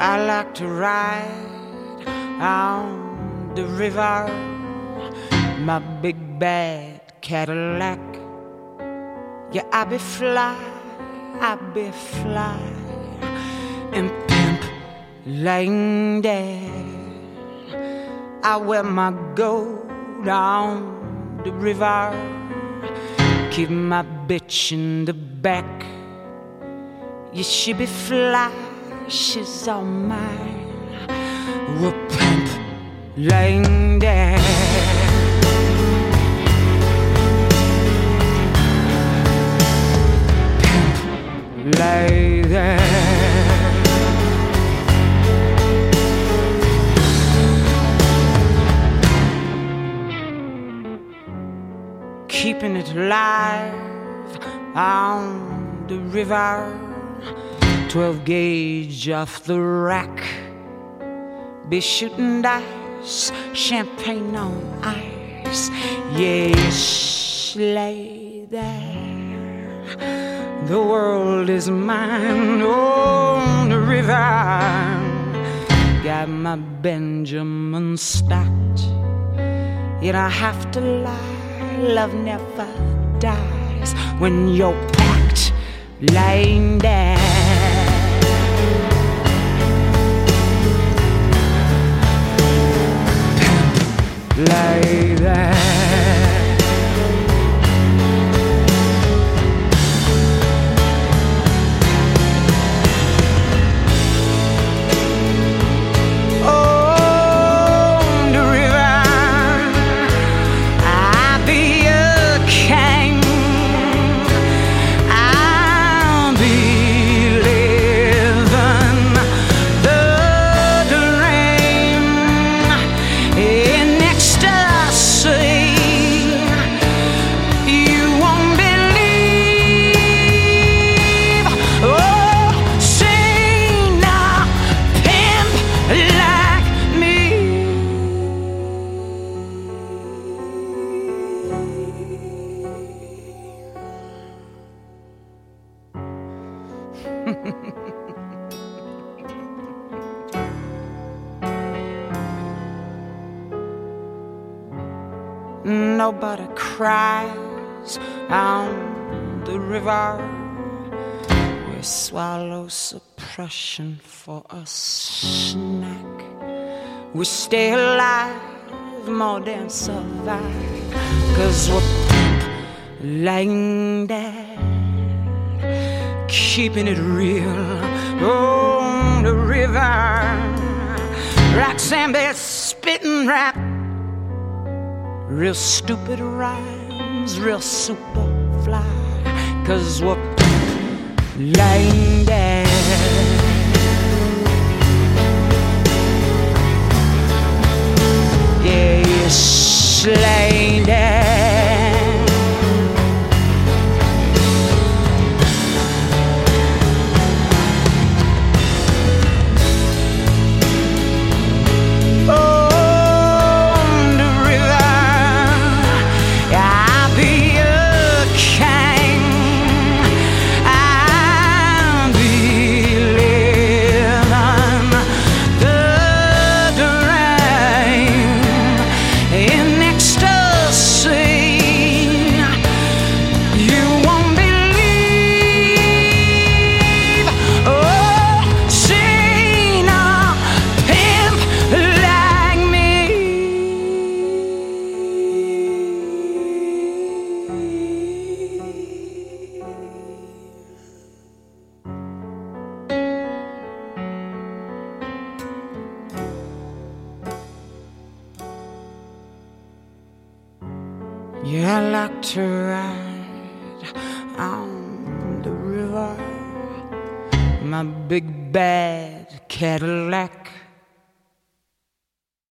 I like to ride on the river, my big bad Cadillac. Yeah, I be fly and pimp laying there. I wear my gold on the river, keep my bitch in the back. Yeah, she be fly, she's all mine. We're pimp laying there. Pimp lay there. Keeping it live on the river, 12 gauge off the rack. Be shooting dice, champagne on ice. Yes, lay there. The world is mine on the river. Got my Benjamin stacked. Yet I have to lie. Love never dies when you're packed, lying there. Pimp, lay there. Nobody cries on the river. We swallow suppression for a snack. We stay alive more than survive, 'cause we're pimp laying there, keeping it real on the river. Roxanne Bear spitting rap, real stupid rhymes, real super fly, 'cause we're laying there. Yeah, yes, laying there. Yeah, I like to ride on the river, my big bad Cadillac.